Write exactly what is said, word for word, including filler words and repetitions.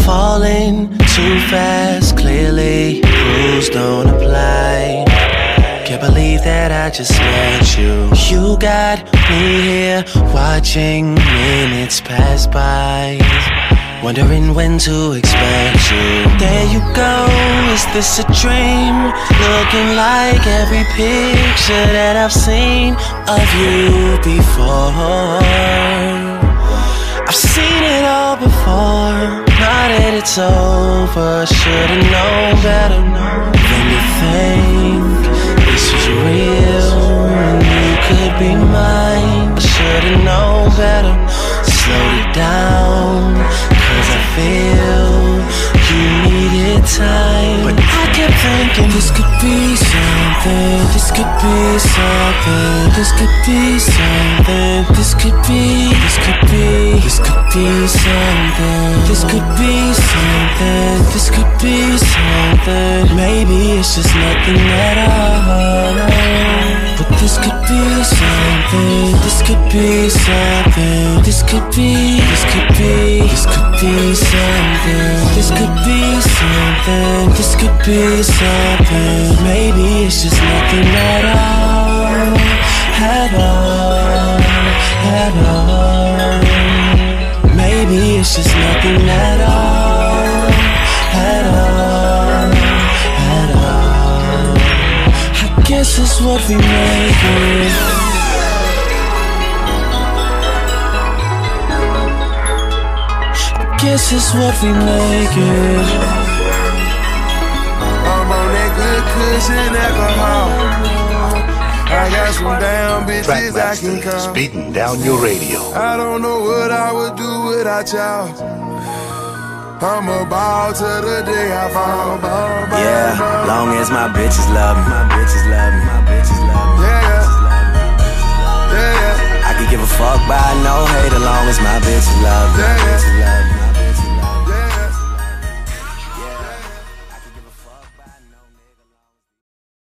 falling too fast, clearly rules don't apply. Can't believe that I just met you. You got me here watching minutes pass by, wondering when to expect you. There you go, is this a dream? Looking like every picture that I've seen of you before. I've seen it all before. Now that it's over, should've known better than to think this was real and you could be mine. I should've known better, slowed it down, cause I feel you needed time. But I kept thinking this could be something, this could be something, this could be something, this could be, this could be, this could be something, this could be something, this could be something. Maybe it's just nothing at all, but this could be something, this could be something, this could be, this could be, this could be something, this could be something, this could be something. Maybe it's just nothing at all, at all, at all. Maybe it's just nothing at all, at all, at all. I guess it's what we make it. Guess it's what we make it. I'm on that good cushion alcohol. I got some damn bitches I can call. Beating down your radio. I don't know what I would do without y'all. I'm a ball till the day I fall. Ball, ball, yeah, ball. Long as my bitches love me, my bitches love me, my bitches love me. Yeah, yeah, yeah, yeah. I could give a fuck by no hate, as long as my bitches love me. Yeah, yeah.